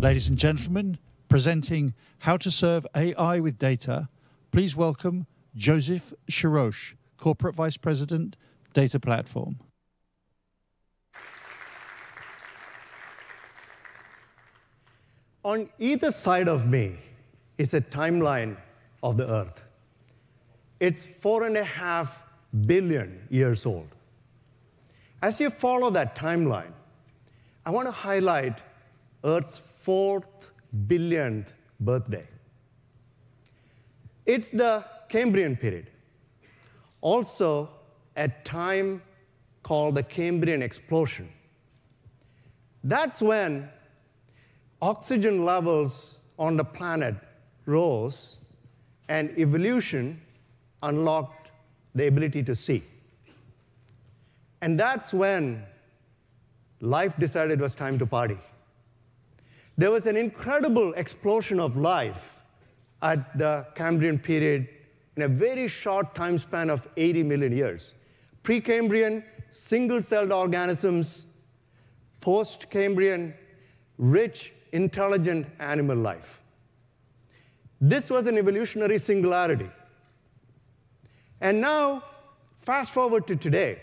Ladies and gentlemen, presenting How to Serve AI with Data, please welcome Joseph Sirosh, Corporate Vice President, Data Platform. On either side of me is a timeline of the Earth. It's 4.5 billion years old. As you follow that timeline, I want to highlight Earth's 4th billionth birthday. It's the Cambrian period, also a time called the Cambrian explosion. That's when oxygen levels on the planet rose and evolution unlocked the ability to see. And that's when life decided it was time to party. There was an incredible explosion of life at the Cambrian period in a very short time span of 80 million years. Precambrian, single-celled organisms, post-Cambrian, rich, intelligent animal life. This was an evolutionary singularity. And now, fast forward to today.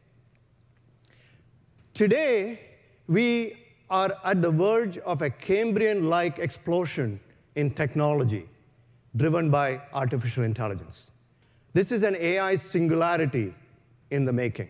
Today, we are at the verge of a Cambrian-like explosion in technology driven by artificial intelligence. This is an AI singularity in the making.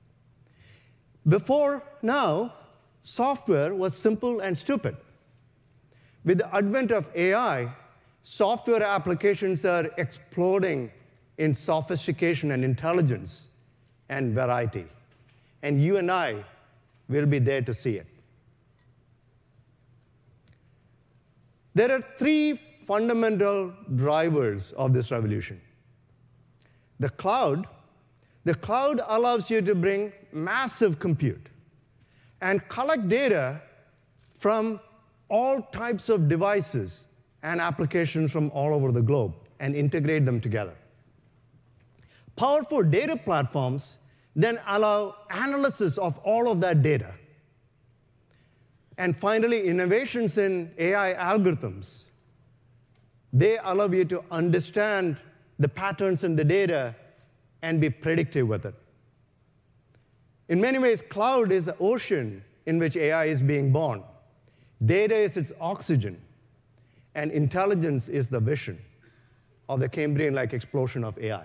Before now, software was simple and stupid. With the advent of AI, software applications are exploding in sophistication and intelligence and variety. And you and I will be there to see it. There are three fundamental drivers of this revolution. The cloud allows you to bring massive compute and collect data from all types of devices and applications from all over the globe and integrate them together. Powerful data platforms then allow analysis of all of that data. And finally, innovations in AI algorithms, they allow you to understand the patterns in the data and be predictive with it. In many ways, cloud is the ocean in which AI is being born. Data is its oxygen, and intelligence is the vision of the Cambrian-like explosion of AI.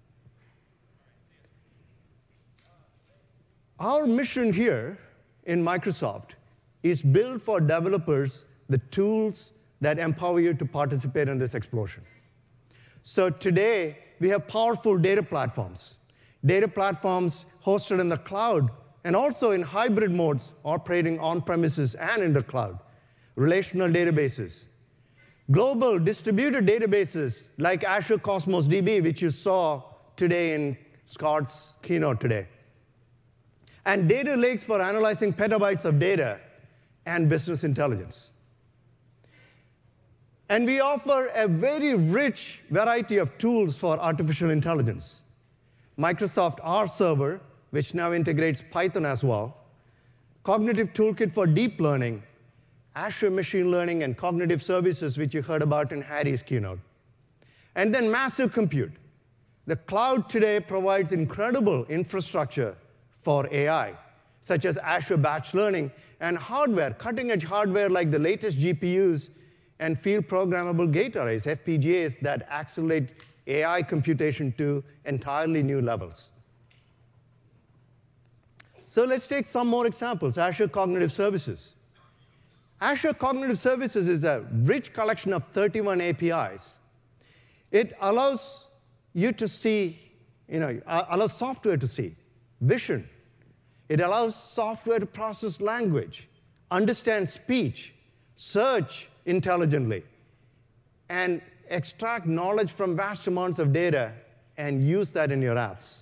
Our mission here in Microsoft is build for developers the tools that empower you to participate in this explosion. So today, we have powerful data platforms hosted in the cloud and also in hybrid modes operating on-premises and in the cloud. Relational databases, global distributed databases like Azure Cosmos DB, which you saw today in Scott's keynote today, and data lakes for analyzing petabytes of data and business intelligence. And we offer a very rich variety of tools for artificial intelligence. Microsoft R Server, which now integrates Python as well, Cognitive Toolkit for deep learning, Azure Machine Learning and Cognitive Services, which you heard about in Harry's keynote. And then massive compute. The cloud today provides incredible infrastructure for AI, such as Azure Batch Learning and hardware, cutting-edge hardware like the latest GPUs and field programmable gate arrays, FPGAs, that accelerate AI computation to entirely new levels. So let's take some more examples. Azure Cognitive Services. Azure Cognitive Services is a rich collection of 31 APIs. It allows you to see, allows software to see vision. It allows software to process language, understand speech, search intelligently, and extract knowledge from vast amounts of data and use that in your apps.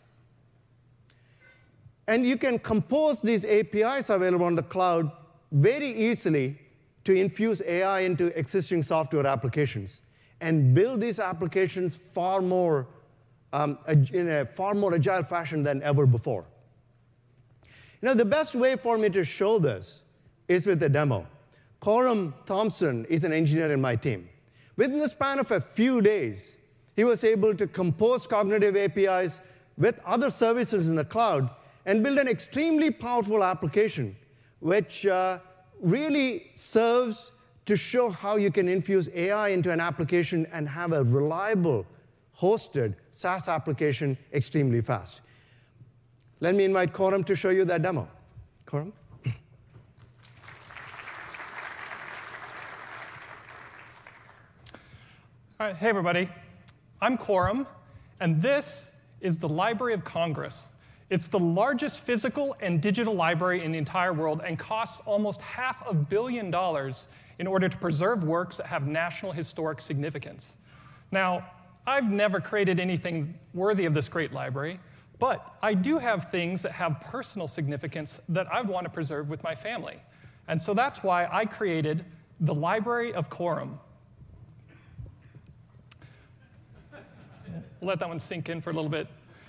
And you can compose these APIs available on the cloud very easily to infuse AI into existing software applications and build these applications far more in a far more agile fashion than ever before. The best way for me to show this is with a demo. Coram Thompson is an engineer in my team. Within the span of a few days, he was able to compose cognitive APIs with other services in the cloud and build an extremely powerful application which really serves to show how you can infuse AI into an application and have a reliable, hosted SaaS application extremely fast. Let me invite Coram to show you that demo. Coram? All right, hey everybody. I'm Coram, and this is the Library of Congress. It's the largest physical and digital library in the entire world and costs almost $500 million in order to preserve works that have national historic significance. Now, I've never created anything worthy of this great library, but I do have things that have personal significance that I would want to preserve with my family. And so that's why I created the Library of Coram. Let that one sink in for a little bit.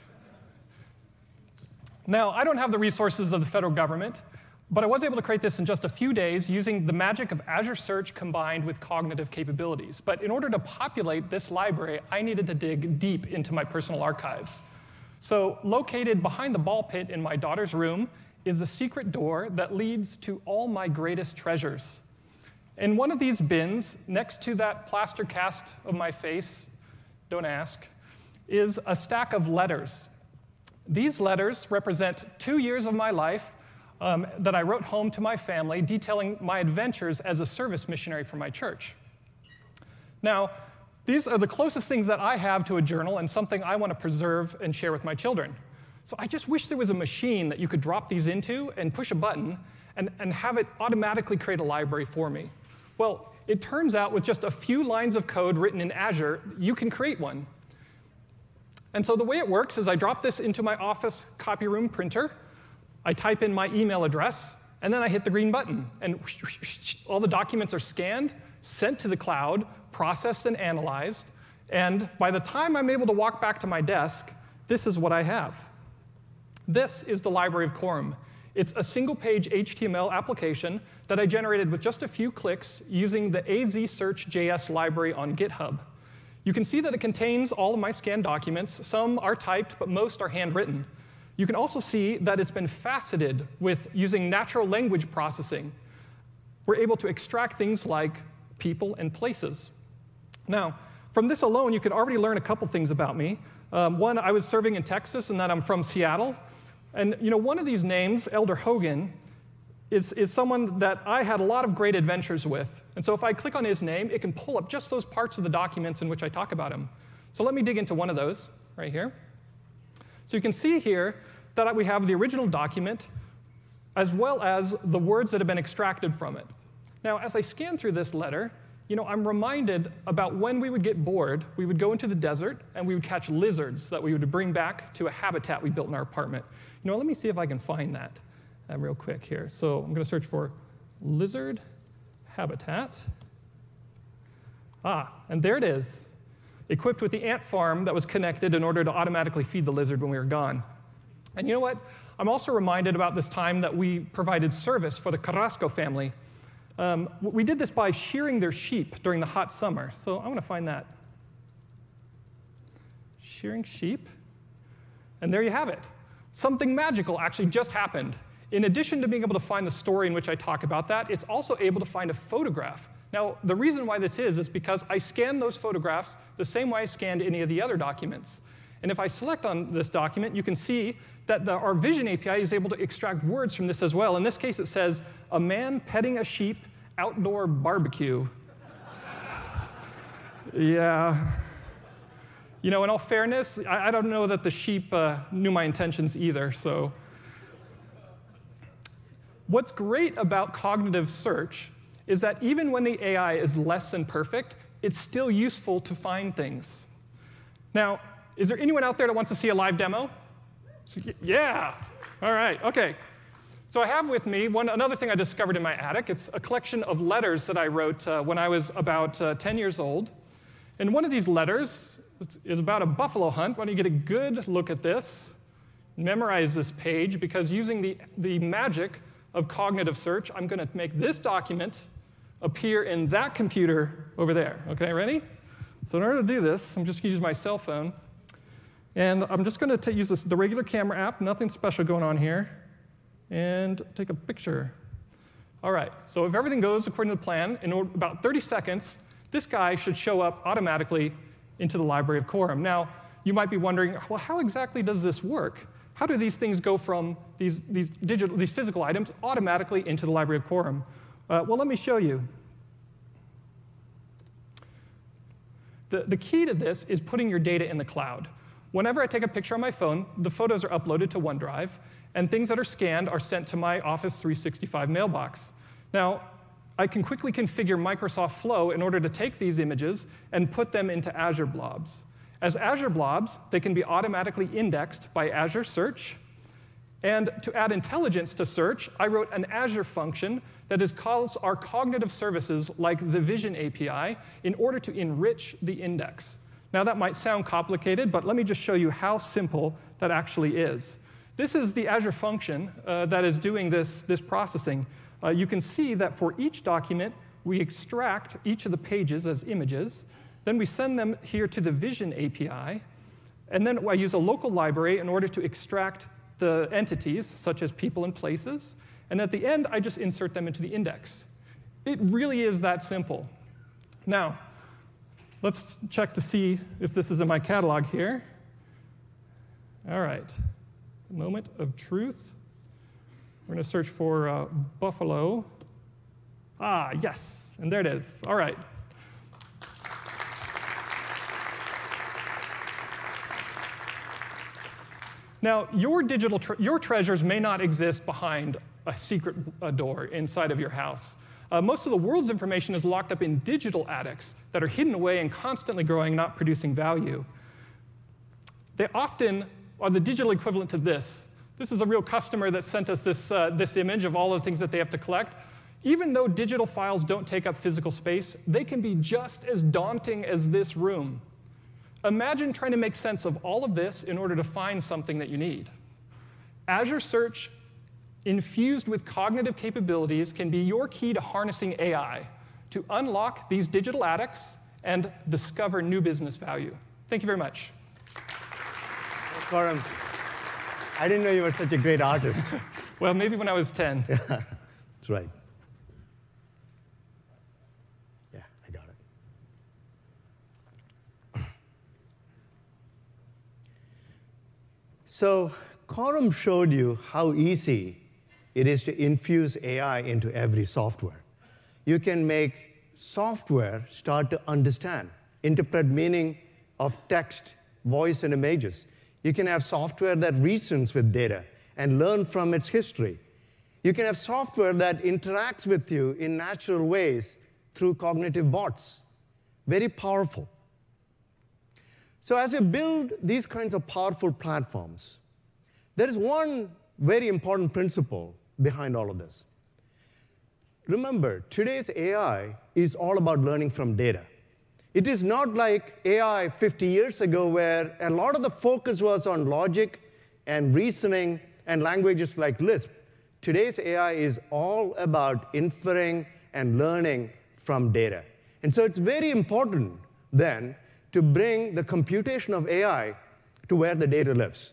Now, I don't have the resources of the federal government, but I was able to create this in just a few days using the magic of Azure Search combined with cognitive capabilities. But in order to populate this library, I needed to dig deep into my personal archives. So located behind the ball pit in my daughter's room is a secret door that leads to all my greatest treasures. In one of these bins, next to that plaster cast of my face, don't ask, is a stack of letters. These letters represent 2 years of my life that I wrote home to my family, detailing my adventures as a service missionary for my church. Now, these are the closest things that I have to a journal and something I want to preserve and share with my children. So I just wish there was a machine that you could drop these into and push a button and have it automatically create a library for me. Well, it turns out with just a few lines of code written in Azure, you can create one. And so the way it works is I drop this into my office copy room printer, I type in my email address, and then I hit the green button. And all the documents are scanned, sent to the cloud, processed and analyzed. And by the time I'm able to walk back to my desk, this is what I have. This is the Library of Coram. It's a single-page HTML application that I generated with just a few clicks using the AZ Search.js library on GitHub. You can see that it contains all of my scanned documents. Some are typed, but most are handwritten. You can also see that it's been faceted with using natural language processing. We're able to extract things like people and places. Now, from this alone, you can already learn a couple things about me. One, I was serving in Texas, and that I'm from Seattle. And one of these names, Elder Hogan, is someone that I had a lot of great adventures with. And so if I click on his name, it can pull up just those parts of the documents in which I talk about him. So let me dig into one of those right here. So you can see here that we have the original document as well as the words that have been extracted from it. Now, as I scan through this letter, I'm reminded about when we would get bored, we would go into the desert and we would catch lizards that we would bring back to a habitat we built in our apartment. Let me see if I can find that real quick here. So I'm going to search for lizard habitat. And there it is, equipped with the ant farm that was connected in order to automatically feed the lizard when we were gone. And you know what? I'm also reminded about this time that we provided service for the Carrasco family. We did this by shearing their sheep during the hot summer. So I want to find that. Shearing sheep. And there you have it. Something magical actually just happened. In addition to being able to find the story in which I talk about that, it's also able to find a photograph. Now, the reason why this is because I scanned those photographs the same way I scanned any of the other documents. And if I select on this document, you can see that our Vision API is able to extract words from this as well. In this case, it says, a man petting a sheep, outdoor barbecue. Yeah. In all fairness, I don't know that the sheep knew my intentions either, so. What's great about cognitive search is that even when the AI is less than perfect, it's still useful to find things. Now, is there anyone out there that wants to see a live demo? Yeah. All right. OK. So I have with me another thing I discovered in my attic. It's a collection of letters that I wrote when I was about 10 years old. And one of these letters is about a buffalo hunt. Why don't you get a good look at this, memorize this page, because using the magic of cognitive search, I'm going to make this document appear in that computer over there. Okay, ready? So in order to do this, I'm just going to use my cell phone. And I'm just going to use the regular camera app, nothing special going on here, and take a picture. All right, so if everything goes according to the plan, in about 30 seconds, this guy should show up automatically into the library of Quorum. Now, you might be wondering, well, how exactly does this work? How do these things go from these physical items automatically into the library of Quorum? Well, let me show you. The key to this is putting your data in the cloud. Whenever I take a picture on my phone, the photos are uploaded to OneDrive, and things that are scanned are sent to my Office 365 mailbox. Now, I can quickly configure Microsoft Flow in order to take these images and put them into Azure Blobs. As Azure Blobs, they can be automatically indexed by Azure Search. And to add intelligence to search, I wrote an Azure function that calls our cognitive services like the Vision API in order to enrich the index. Now, that might sound complicated, but let me just show you how simple that actually is. This is the Azure function that is doing this processing. You can see that for each document, we extract each of the pages as images. Then we send them here to the Vision API. And then I use a local library in order to extract the entities, such as people and places. And at the end, I just insert them into the index. It really is that simple. Now, let's check to see if this is in my catalog here. All right. Moment of truth. We're going to search for buffalo. Ah, yes. And there it is. All right. Now, your treasures may not exist behind a secret door inside of your house. Most of the world's information is locked up in digital attics that are hidden away and constantly growing, not producing value. They often are the digital equivalent to this. This is a real customer that sent us this image of all the things that they have to collect. Even though digital files don't take up physical space, they can be just as daunting as this room. Imagine trying to make sense of all of this in order to find something that you need. Azure Search, infused with cognitive capabilities, can be your key to harnessing AI to unlock these digital attics and discover new business value. Thank you very much. Quorum, I didn't know you were such a great artist. Well, maybe when I was 10. That's right. Yeah, I got it. So Quorum showed you how easy it is to infuse AI into every software. You can make software start to understand, interpret meaning of text, voice, and images. You can have software that reasons with data and learn from its history. You can have software that interacts with you in natural ways through cognitive bots. Very powerful. So as we build these kinds of powerful platforms, there is one very important principle behind all of this. Remember, today's AI is all about learning from data. It is not like AI 50 years ago where a lot of the focus was on logic and reasoning and languages like Lisp. Today's AI is all about inferring and learning from data. And so it's very important then to bring the computation of AI to where the data lives.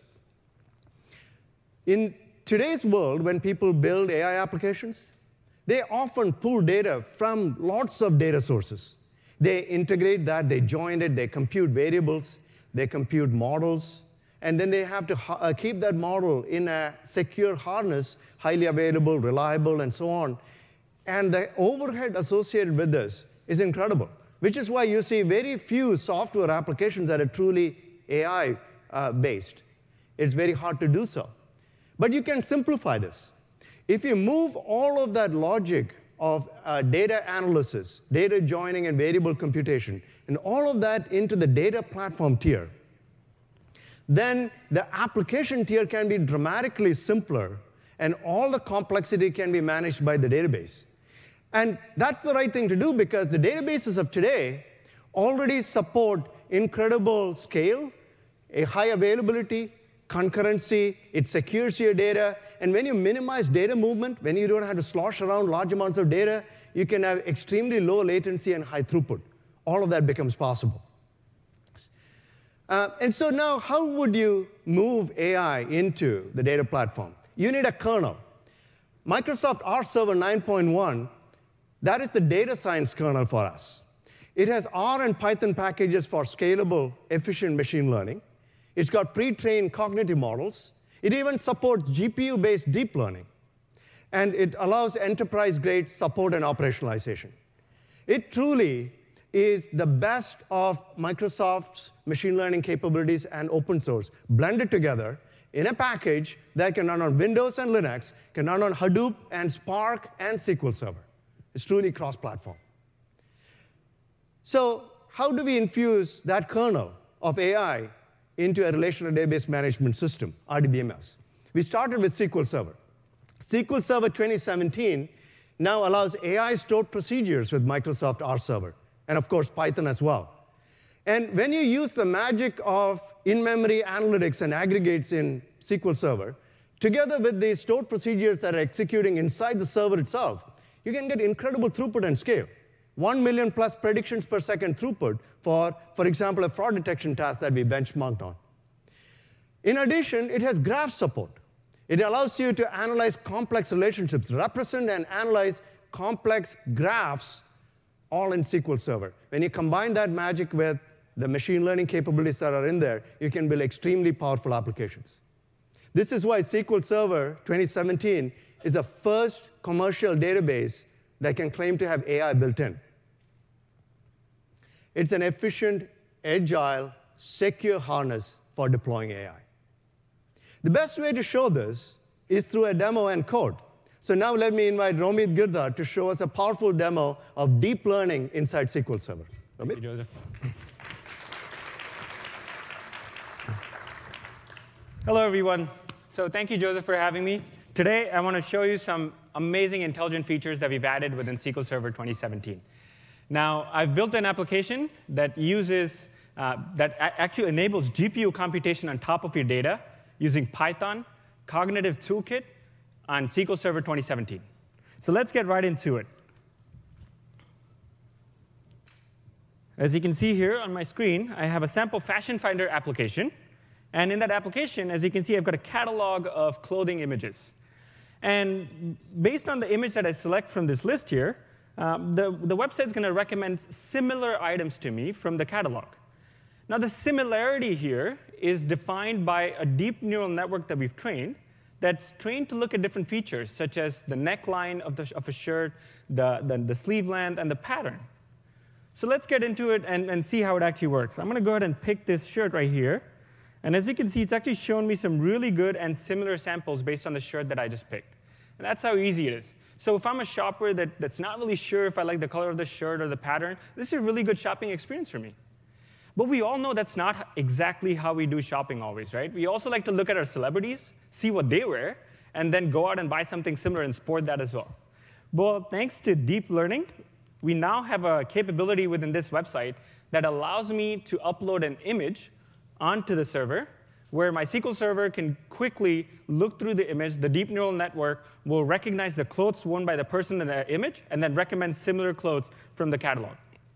In today's world, when people build AI applications, they often pull data from lots of data sources. They integrate that, they join it, they compute variables, they compute models, and then they have to keep that model in a secure harness, highly available, reliable, and so on. And the overhead associated with this is incredible, which is why you see very few software applications that are truly AI-based. It's very hard to do so. But you can simplify this. If you move all of that logic of data analysis, data joining, and variable computation, and all of that into the data platform tier, then the application tier can be dramatically simpler, and all the complexity can be managed by the database. And that's the right thing to do because the databases of today already support incredible scale, a high availability, concurrency, it secures your data, and when you minimize data movement, when you don't have to slosh around large amounts of data, you can have extremely low latency and high throughput. All of that becomes possible. And so now, how would you move AI into the data platform? You need a kernel. Microsoft R Server 9.1, that is the data science kernel for us. It has R and Python packages for scalable, efficient machine learning. It's got pre-trained cognitive models. It even supports GPU-based deep learning. And it allows enterprise-grade support and operationalization. It truly is the best of Microsoft's machine learning capabilities and open source blended together in a package that can run on Windows and Linux, can run on Hadoop and Spark and SQL Server. It's truly cross-platform. So how do we infuse that kernel of AI into a relational database management system, RDBMS? We started with SQL Server. SQL Server 2017 now allows AI stored procedures with Microsoft R Server, and of course, Python as well. And when you use the magic of in-memory analytics and aggregates in SQL Server, together with the stored procedures that are executing inside the server itself, you can get incredible throughput and scale. 1 million plus predictions per second throughput for example, a fraud detection task that we benchmarked on. In addition, it has graph support. It allows you to analyze complex relationships, represent and analyze complex graphs all in SQL Server. When you combine that magic with the machine learning capabilities that are in there, you can build extremely powerful applications. This is why SQL Server 2017 is the first commercial database that can claim to have AI built in. It's an efficient, agile, secure harness for deploying AI. The best way to show this is through a demo and code. So now let me invite Romit Girdhar to show us a powerful demo of deep learning inside SQL Server. Romit? Thank you, Joseph. Hello, everyone. So thank you, Joseph, for having me. Today, I want to show you some amazing intelligent features that we've added within SQL Server 2017. Now, I've built an application that actually enables GPU computation on top of your data using Python, Cognitive Toolkit, on SQL Server 2017. So let's get right into it. As you can see here on my screen, I have a sample Fashion Finder application. And in that application, as you can see, I've got a catalog of clothing images. And based on the image that I select from this list here, the website's going to recommend similar items to me from the catalog. Now, the similarity here is defined by a deep neural network that we've trained that's trained to look at different features, such as the neckline of a shirt, the sleeve length, and the pattern. So let's get into it and see how it actually works. I'm going to go ahead and pick this shirt right here. And as you can see, it's actually shown me some really good and similar samples based on the shirt that I just picked. And that's how easy it is. So if I'm a shopper that's not really sure if I like the color of the shirt or the pattern, this is a really good shopping experience for me. But we all know that's not exactly how we do shopping always, right? We also like to look at our celebrities, see what they wear, and then go out and buy something similar and sport that as well. Well, thanks to deep learning, we now have a capability within this website that allows me to upload an image onto the server, where my SQL Server can quickly look through the image. The deep neural network will recognize the clothes worn by the person in the image, and then recommend similar clothes from the catalog.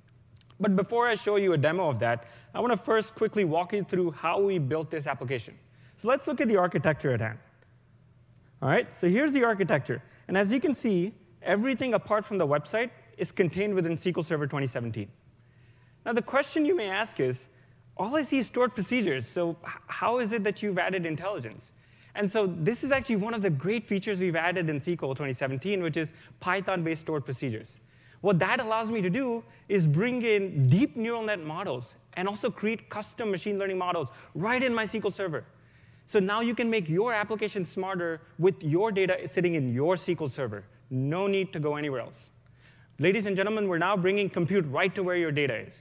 But before I show you a demo of that, I want to first quickly walk you through how we built this application. So let's look at the architecture at hand. All right, so here's the architecture. And as you can see, everything apart from the website is contained within SQL Server 2017. Now, the question you may ask is, all I see is stored procedures, so how is it that you've added intelligence? And so this is actually one of the great features we've added in SQL 2017, which is Python-based stored procedures. What that allows me to do is bring in deep neural net models and also create custom machine learning models right in my SQL Server. So now you can make your application smarter with your data sitting in your SQL Server. No need to go anywhere else. Ladies and gentlemen, we're now bringing compute right to where your data is.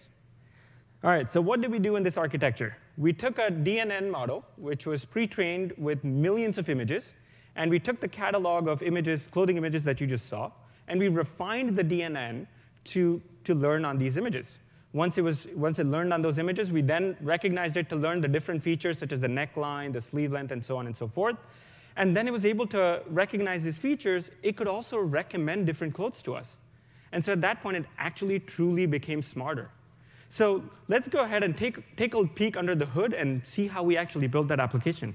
All right, so what did we do in this architecture? We took a DNN model, which was pre-trained with millions of images, and we took the catalog of images, clothing images that you just saw, and we refined the DNN to learn on these images. Once it learned on those images, we then recognized it to learn the different features, such as the neckline, the sleeve length, and so on and so forth. And then it was able to recognize these features. It could also recommend different clothes to us. And so at that point, it actually truly became smarter. So let's go ahead and take a peek under the hood and see how we actually built that application.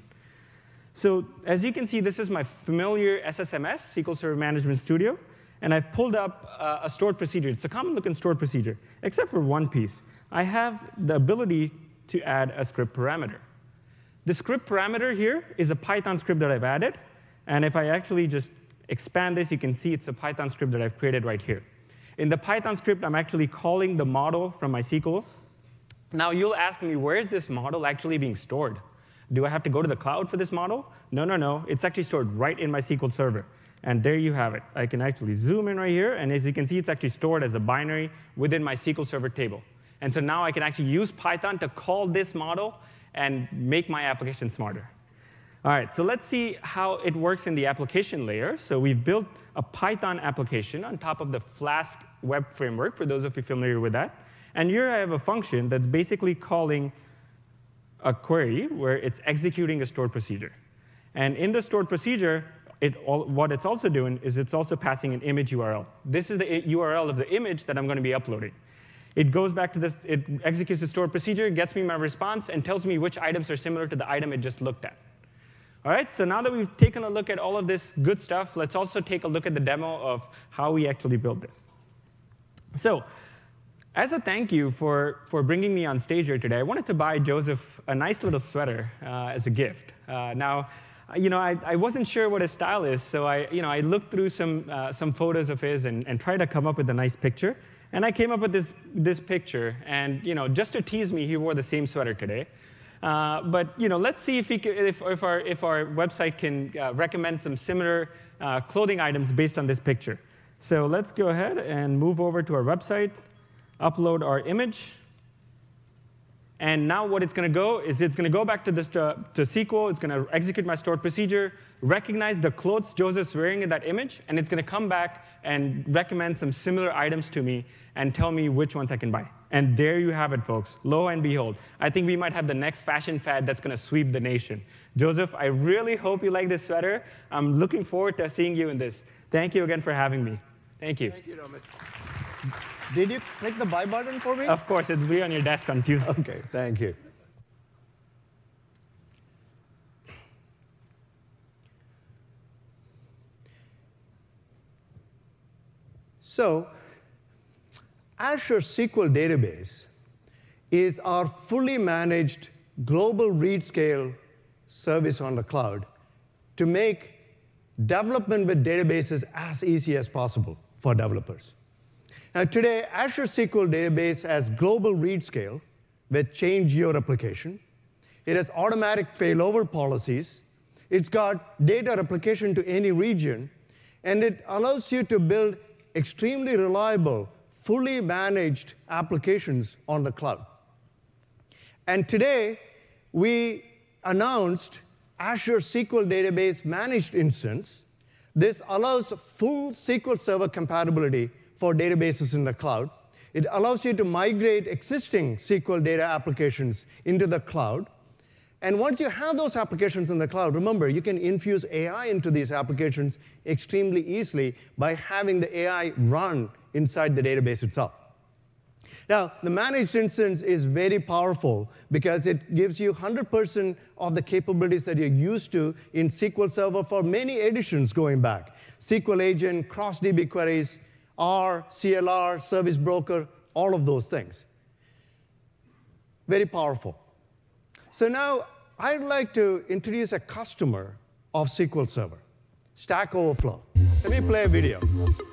So as you can see, this is my familiar SSMS, SQL Server Management Studio. And I've pulled up a stored procedure. It's a common-looking stored procedure, except for one piece. I have the ability to add a script parameter. The script parameter here is a Python script that I've added. And if I actually just expand this, you can see it's a Python script that I've created right here. In the Python script, I'm actually calling the model from my SQL. Now, you'll ask me, where is this model actually being stored? Do I have to go to the cloud for this model? No. It's actually stored right in my SQL Server. And there you have it. I can actually zoom in right here. And as you can see, it's actually stored as a binary within my SQL Server table. And so now I can actually use Python to call this model and make my application smarter. All right, so let's see how it works in the application layer. So we've built a Python application on top of the Flask web framework, for those of you familiar with that. And here I have a function that's basically calling a query where it's executing a stored procedure. And in the stored procedure, what it's also doing is it's also passing an image URL. This is the URL of the image that I'm going to be uploading. It goes back to this, it executes the stored procedure, gets me my response, and tells me which items are similar to the item it just looked at. All right, so now that we've taken a look at all of this good stuff, let's also take a look at the demo of how we actually built this. So as a thank you for bringing me on stage here today, I wanted to buy Joseph a nice little sweater as a gift. Now, I wasn't sure what his style is, so I looked through some photos of his and tried to come up with a nice picture. And I came up with this picture, and just to tease me, he wore the same sweater today. But let's see if our website can recommend some similar clothing items based on this picture. So let's go ahead and move over to our website, upload our image. And now what it's going to go is it's going to go back to SQL. It's going to execute my stored procedure, recognize the clothes Joseph's wearing in that image, and it's going to come back and recommend some similar items to me and tell me which ones I can buy. And there you have it, folks. Lo and behold, I think we might have the next fashion fad that's going to sweep the nation. Joseph, I really hope you like this sweater. I'm looking forward to seeing you in this. Thank you again for having me. Thank you. Thank you, Nomit. Did you click the buy button for me? Of course, it'll be on your desk on Tuesday. OK, thank you. So Azure SQL Database is our fully managed global read scale service on the cloud to make development with databases as easy as possible for developers. Now, today, Azure SQL Database has global read scale with change your application. It has automatic failover policies. It's got data replication to any region. And it allows you to build extremely reliable, fully managed applications on the cloud. And today, we announced Azure SQL Database Managed Instance. This allows full SQL Server compatibility for databases in the cloud. It allows you to migrate existing SQL data applications into the cloud. And once you have those applications in the cloud, remember, you can infuse AI into these applications extremely easily by having the AI run inside the database itself. Now, the managed instance is very powerful because it gives you 100% of the capabilities that you're used to in SQL Server for many editions going back. SQL Agent, cross-DB queries, R, CLR, Service Broker, all of those things. Very powerful. So now I'd like to introduce a customer of SQL Server, Stack Overflow. Let me play a video.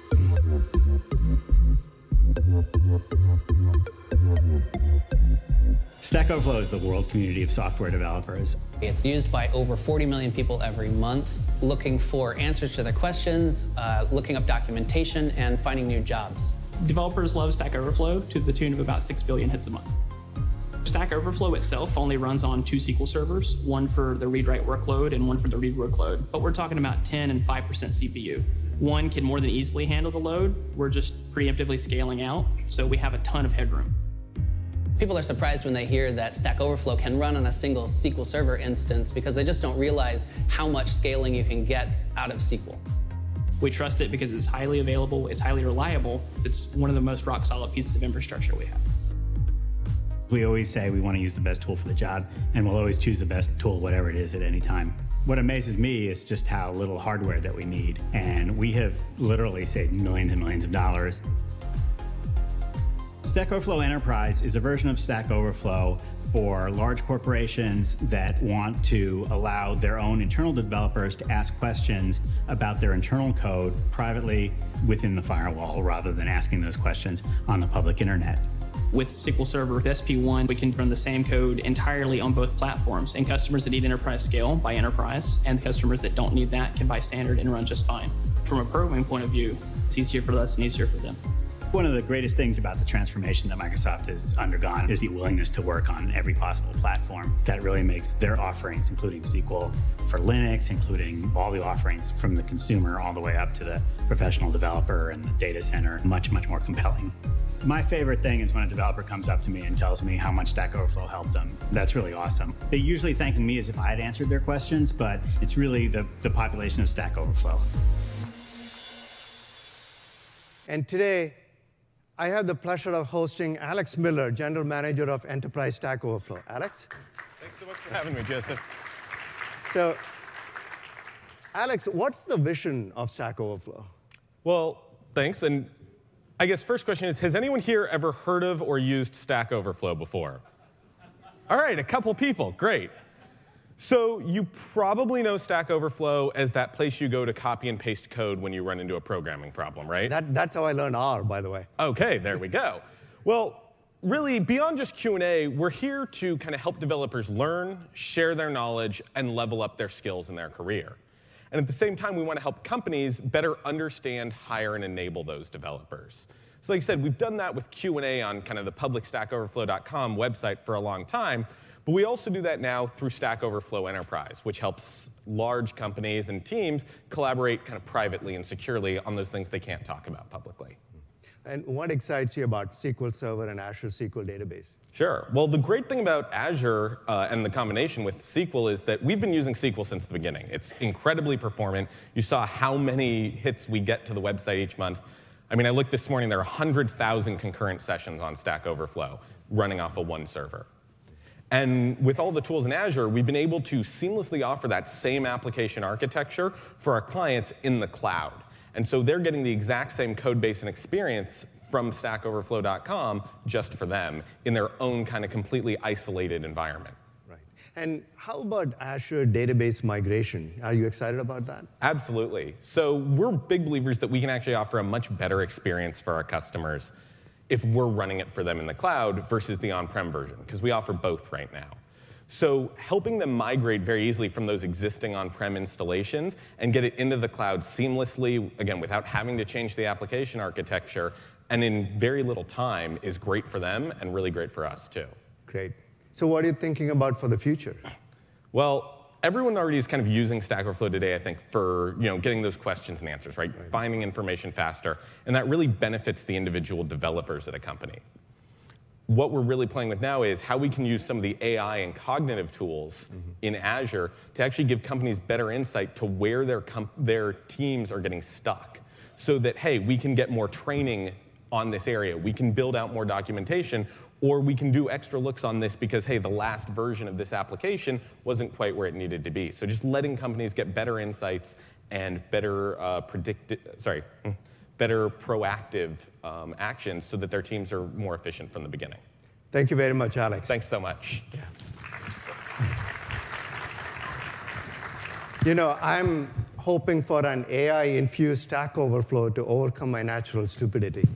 Stack Overflow is the world community of software developers. It's used by over 40 million people every month, looking for answers to their questions, looking up documentation, and finding new jobs. Developers love Stack Overflow to the tune of about 6 billion hits a month. Stack Overflow itself only runs on 2 SQL servers, one for the read-write workload and one for the read workload. But we're talking about 10 and 5% CPU. One can more than easily handle the load. We're just preemptively scaling out, so we have a ton of headroom. People are surprised when they hear that Stack Overflow can run on a single SQL Server instance because they just don't realize how much scaling you can get out of SQL. We trust it because it's highly available, it's highly reliable. It's one of the most rock-solid pieces of infrastructure we have. We always say we want to use the best tool for the job, and we'll always choose the best tool, whatever it is, at any time. What amazes me is just how little hardware that we need, and we have literally saved millions and millions of dollars. Stack Overflow Enterprise is a version of Stack Overflow for large corporations that want to allow their own internal developers to ask questions about their internal code privately within the firewall rather than asking those questions on the public internet. With SQL Server, with SP1, we can run the same code entirely on both platforms. And customers that need enterprise scale buy enterprise, and customers that don't need that can buy standard and run just fine. From a programming point of view, it's easier for us and easier for them. One of the greatest things about the transformation that Microsoft has undergone is the willingness to work on every possible platform. That really makes their offerings, including SQL for Linux, including all the offerings from the consumer all the way up to the professional developer and the data center, much, much more compelling. My favorite thing is when a developer comes up to me and tells me how much Stack Overflow helped them. That's really awesome. They're usually thanking me as if I had answered their questions, but it's really the population of Stack Overflow. And today, I have the pleasure of hosting Alex Miller, General Manager of Enterprise Stack Overflow. Alex? Thanks so much for having me, Joseph. So, Alex, what's the vision of Stack Overflow? Well, thanks. And I guess first question is, has anyone here ever heard of or used Stack Overflow before? All right, a couple people, great. So you probably know Stack Overflow as that place you go to copy and paste code when you run into a programming problem, right? That's how I learned R, by the way. OK, there we go. Well, really, beyond just Q&A, we're here to kind of help developers learn, share their knowledge, and level up their skills in their career. And at the same time, we want to help companies better understand, hire, and enable those developers. So like I said, we've done that with Q&A on kind of the public stackoverflow.com website for a long time. But we also do that now through Stack Overflow Enterprise, which helps large companies and teams collaborate kind of privately and securely on those things they can't talk about publicly. And what excites you about SQL Server and Azure SQL Database? Sure. Well, the great thing about Azure and the combination with SQL is that we've been using SQL since the beginning. It's incredibly performant. You saw how many hits we get to the website each month. I mean, I looked this morning, there are 100,000 concurrent sessions on Stack Overflow running off of one server. And with all the tools in Azure, we've been able to seamlessly offer that same application architecture for our clients in the cloud. And so they're getting the exact same code base and experience from stackoverflow.com just for them in their own kind of completely isolated environment. Right. And how about Azure database migration? Are you excited about that? Absolutely. So we're big believers that we can actually offer a much better experience for our customers if we're running it for them in the cloud versus the on-prem version, because we offer both right now. So helping them migrate very easily from those existing on-prem installations and get it into the cloud seamlessly, again, without having to change the application architecture, and in very little time is great for them and really great for us, too. Great. So what are you thinking about for the future? Well, everyone already is kind of using Stack Overflow today, I think, for getting those questions and answers, right? Finding information faster. And that really benefits the individual developers at a company. What we're really playing with now is how we can use some of the AI and cognitive tools in Azure to actually give companies better insight to where their teams are getting stuck. So that, hey, we can get more training on this area. We can build out more documentation, or we can do extra looks on this because, hey, the last version of this application wasn't quite where it needed to be. So just letting companies get better insights and better better proactive actions so that their teams are more efficient from the beginning. Thank you very much, Alex. Thanks so much. Yeah. I'm hoping for an AI-infused Stack Overflow to overcome my natural stupidity.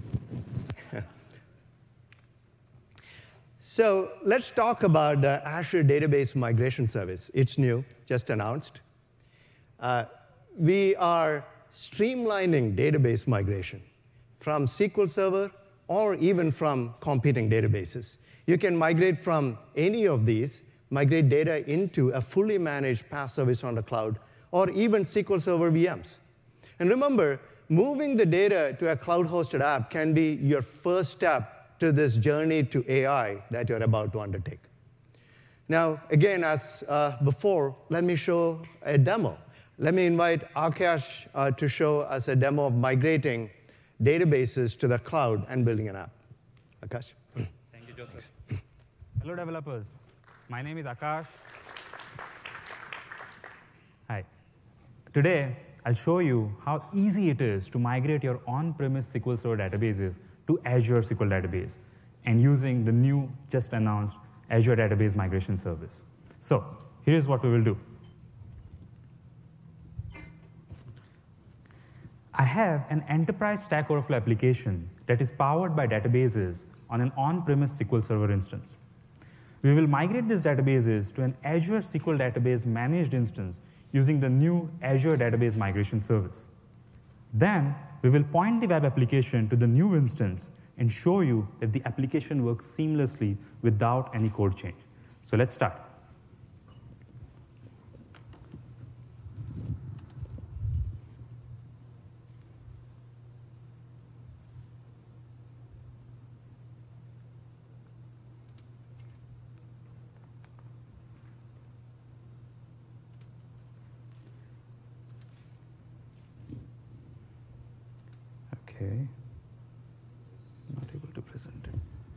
So let's talk about the Azure Database Migration Service. It's new, just announced. We are streamlining database migration from SQL Server or even from competing databases. You can migrate from any of these, migrate data into a fully managed PaaS service on the cloud, or even SQL Server VMs. And remember, moving the data to a cloud-hosted app can be your first step to this journey to AI that you're about to undertake. Now, again, as before, let me show a demo. Let me invite Akash to show us a demo of migrating databases to the cloud and building an app. Akash? Thank you, Joseph. Hello, developers. My name is Akash. Hi. Today, I'll show you how easy it is to migrate your on-premise SQL Server databases to Azure SQL Database and using the new, just announced Azure Database Migration Service. So here's what we will do. I have an enterprise Stack Overflow application that is powered by databases on an on-premise SQL Server instance. We will migrate these databases to an Azure SQL Database managed instance using the new Azure Database Migration Service. Then we will point the web application to the new instance and show you that the application works seamlessly without any code change. So let's start. Okay. Not able to present it.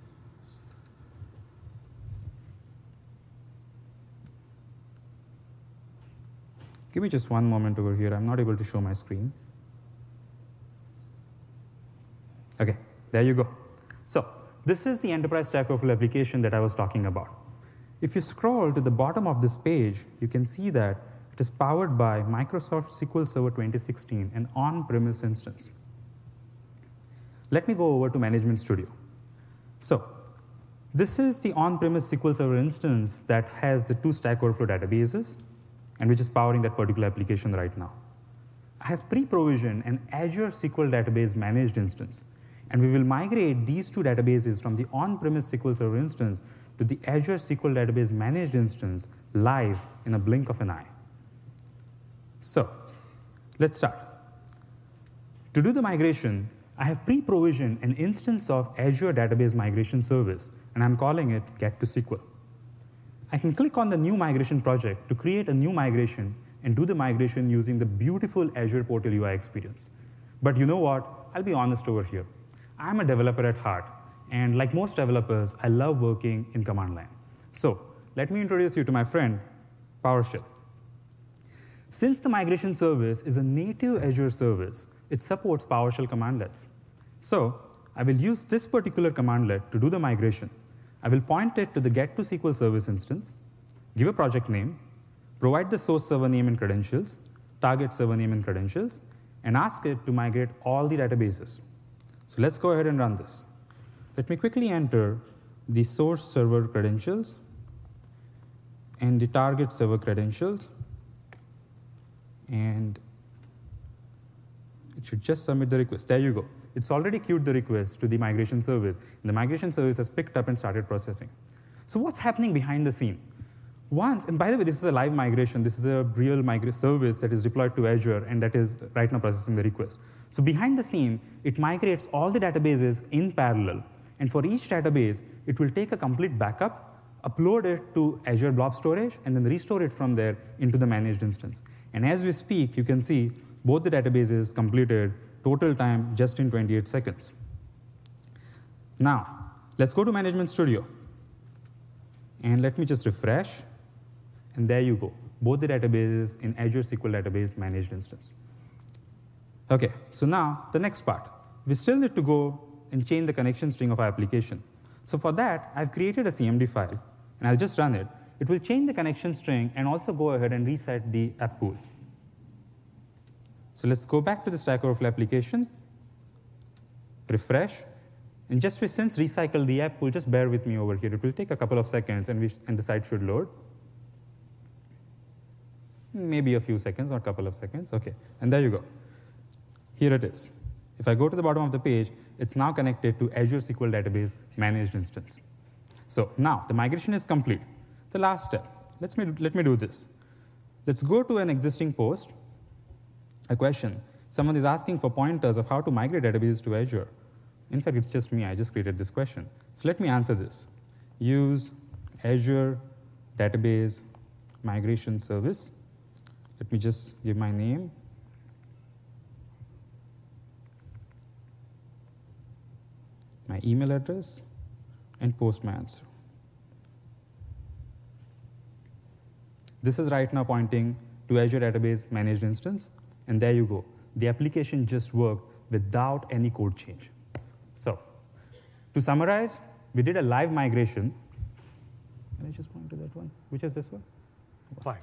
Give me just one moment over here. I'm not able to show my screen. Okay, there you go. So this is the Enterprise Stack Overflow application that I was talking about. If you scroll to the bottom of this page, you can see that it is powered by Microsoft SQL Server 2016, an on-premise instance. Let me go over to Management Studio. So this is the on-premise SQL Server instance that has the two Stack Overflow databases and which is powering that particular application right now. I have pre-provisioned an Azure SQL Database managed instance, and we will migrate these two databases from the on-premise SQL Server instance to the Azure SQL Database managed instance live in a blink of an eye. So let's start. To do the migration, I have pre-provisioned an instance of Azure Database Migration Service, and I'm calling it Get to SQL. I can click on the new migration project to create a new migration and do the migration using the beautiful Azure Portal UI experience. But you know what? I'll be honest over here. I'm a developer at heart, and like most developers, I love working in command line. So let me introduce you to my friend, PowerShell. Since the migration service is a native Azure service, it supports PowerShell commandlets. So I will use this particular commandlet to do the migration. I will point it to the Get to SQL service instance, give a project name, provide the source server name and credentials, target server name and credentials, and ask it to migrate all the databases. So let's go ahead and run this. Let me quickly enter the source server credentials and the target server credentials, and it should just submit the request. There you go. It's already queued the request to the migration service, and the migration service has picked up and started processing. So what's happening behind the scene? Once, and by the way, this is a live migration. This is a real service that is deployed to Azure, and that is right now processing the request. So behind the scene, it migrates all the databases in parallel. And for each database, it will take a complete backup, upload it to Azure Blob Storage, and then restore it from there into the managed instance. And as we speak, you can see both the databases completed total time just in 28 seconds. Now, let's go to Management Studio. And let me just refresh. And there you go, both the databases in Azure SQL Database managed instance. OK, so now the next part. We still need to go and change the connection string of our application. So for that, I've created a CMD file, and I'll just run it. It will change the connection string and also go ahead and reset the app pool. So let's go back to the Stack Overflow application, refresh, and just since recycle the app pool, just bear with me over here. It will take a couple of seconds, and the site should load. Maybe a few seconds, or a couple of seconds. OK, and there you go. Here it is. If I go to the bottom of the page, it's now connected to Azure SQL Database managed instance. So now the migration is complete. The last step, let me do this. Let's go to an existing post, a question. Someone is asking for pointers of how to migrate databases to Azure. In fact, it's just me. I just created this question. So let me answer this. Use Azure Database Migration Service. Let me just give my name. My email address, and post my answer. This is right now pointing to Azure Database Managed Instance, and there you go. The application just worked without any code change. So, to summarize, we did a live migration. Can I just point to that one? Which is this one? 5.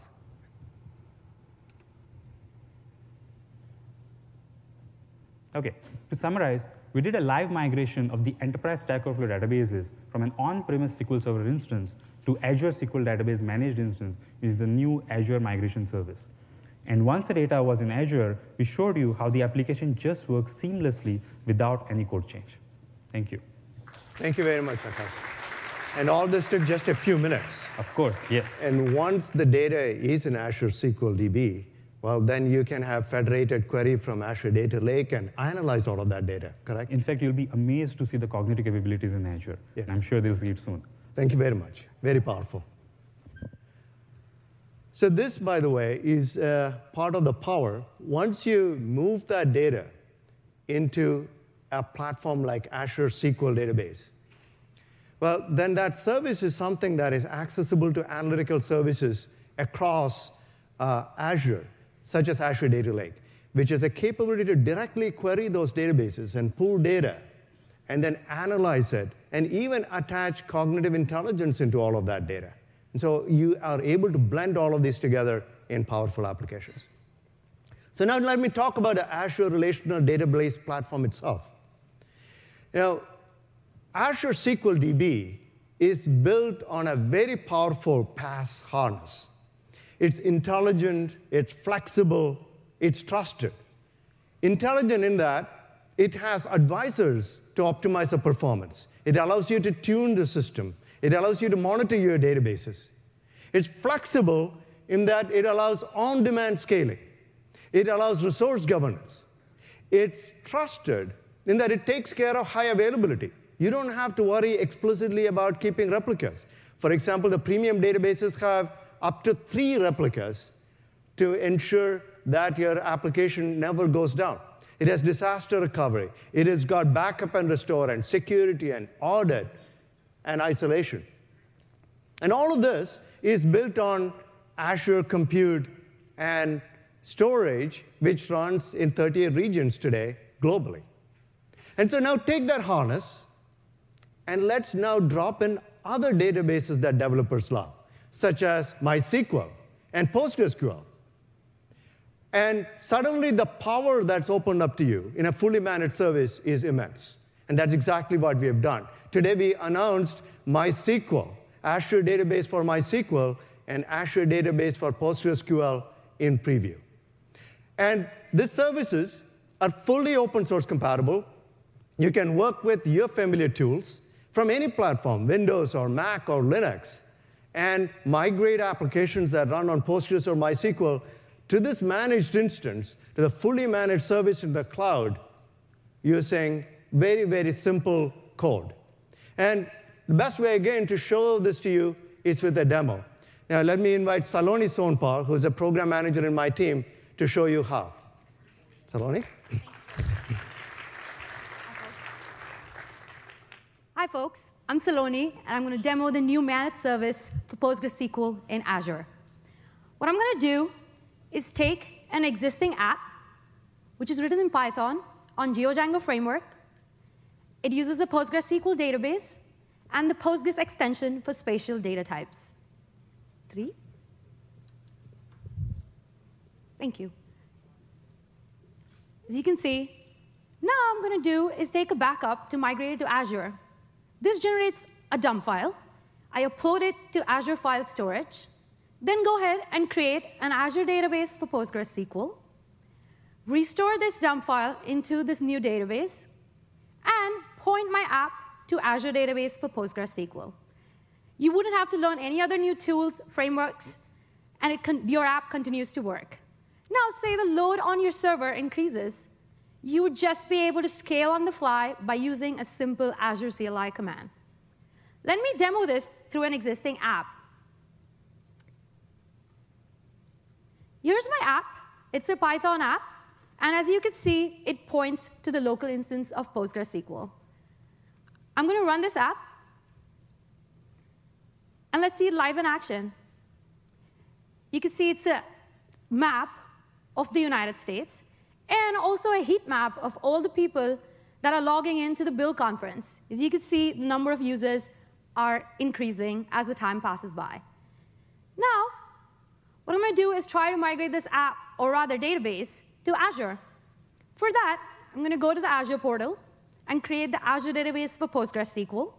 Okay, to summarize, we did a live migration of the enterprise Stack Overflow databases from an on-premise SQL Server instance to Azure SQL Database Managed Instance using the new Azure Migration Service. And once the data was in Azure, we showed you how the application just works seamlessly without any code change. Thank you. Thank you very much, Akash. And all this took just a few minutes. Of course, yes. And once the data is in Azure SQL DB, well, then you can have federated query from Azure Data Lake and analyze all of that data, correct? In fact, you'll be amazed to see the cognitive capabilities in Azure. Yes. And I'm sure they'll see it soon. Thank you very much. Very powerful. So this, by the way, is part of the power. Once you move that data into a platform like Azure SQL Database, well, then that service is something that is accessible to analytical services across Azure, such as Azure Data Lake, which has a capability to directly query those databases and pull data and then analyze it and even attach cognitive intelligence into all of that data. And so you are able to blend all of these together in powerful applications. So now let me talk about the Azure Relational Database Platform itself. Azure SQL DB is built on a very powerful PaaS harness. It's intelligent, it's flexible, it's trusted. Intelligent in that it has advisors to optimize the performance. It allows you to tune the system. It allows you to monitor your databases. It's flexible in that it allows on-demand scaling. It allows resource governance. It's trusted in that it takes care of high availability. You don't have to worry explicitly about keeping replicas. For example, the premium databases have up to 3 replicas to ensure that your application never goes down. It has disaster recovery. It has got backup and restore and security and audit and isolation. And all of this is built on Azure Compute and storage, which runs in 38 regions today globally. And so now take that harness, and let's now drop in other databases that developers love, such as MySQL and PostgreSQL. And suddenly the power that's opened up to you in a fully managed service is immense. And that's exactly what we have done. Today we announced MySQL, Azure Database for MySQL, and Azure Database for PostgreSQL in preview. And these services are fully open source compatible. You can work with your familiar tools from any platform, Windows or Mac or Linux, and migrate applications that run on Postgres or MySQL to this managed instance, to the fully managed service in the cloud, using very, very simple code. And the best way, again, to show this to you is with a demo. Now, let me invite Saloni Sonpal, who's a program manager in my team, to show you how. Saloni? Hi, folks. I'm Saloni, and I'm going to demo the new managed service for PostgreSQL in Azure. What I'm going to do is take an existing app, which is written in Python on GeoDjango framework. It uses a PostgreSQL database and the Postgres extension for spatial data types. 3. Thank you. As you can see, now I'm going to do is take a backup to migrate it to Azure. This generates a dump file. I upload it to Azure File Storage, then go ahead and create an Azure database for PostgreSQL, restore this dump file into this new database, and point my app to Azure Database for PostgreSQL. You wouldn't have to learn any other new tools, frameworks, and your app continues to work. Now, say the load on your server increases. you would just be able to scale on the fly by using a simple Azure CLI command. Let me demo this through an existing app. Here's my app. It's a Python app. And as you can see, it points to the local instance of PostgreSQL. I'm going to run this app. And let's see it live in action. You can see it's a map of the United States and also a heat map of all the people that are logging into the Build conference. As you can see, the number of users are increasing as the time passes by. Now, what I'm going to do is try to migrate this app, or rather database, to Azure. For that, I'm going to go to the Azure portal and create the Azure database for PostgreSQL.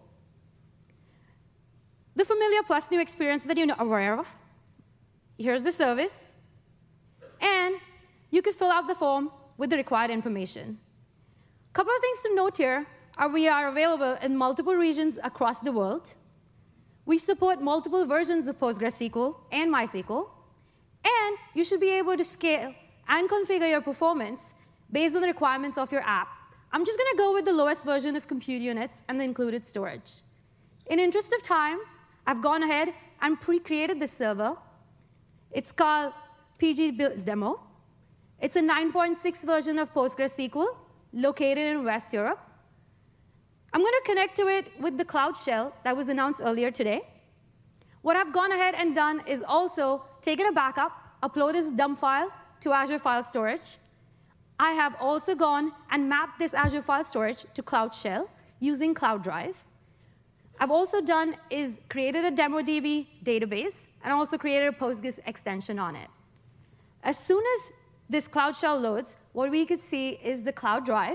The familiar plus new experience that you're aware of. Here's the service. And you can fill out the form with the required information. A couple of things to note here are we are available in multiple regions across the world. We support multiple versions of PostgreSQL and MySQL. And you should be able to scale and configure your performance based on the requirements of your app. I'm just going to go with the lowest version of compute units and the included storage. In interest of time, I've gone ahead and pre-created this server. It's called PG Build Demo. It's a 9.6 version of PostgreSQL located in West Europe. I'm going to connect to it with the Cloud Shell that was announced earlier today. What I've gone ahead and done is also taken a backup, upload this dump file to Azure File Storage. I have also gone and mapped this Azure File Storage to Cloud Shell using Cloud Drive. I've also done is created a DemoDB database and also created a Postgres extension on it. As soon as this Cloud Shell loads, what we could see is the Cloud Drive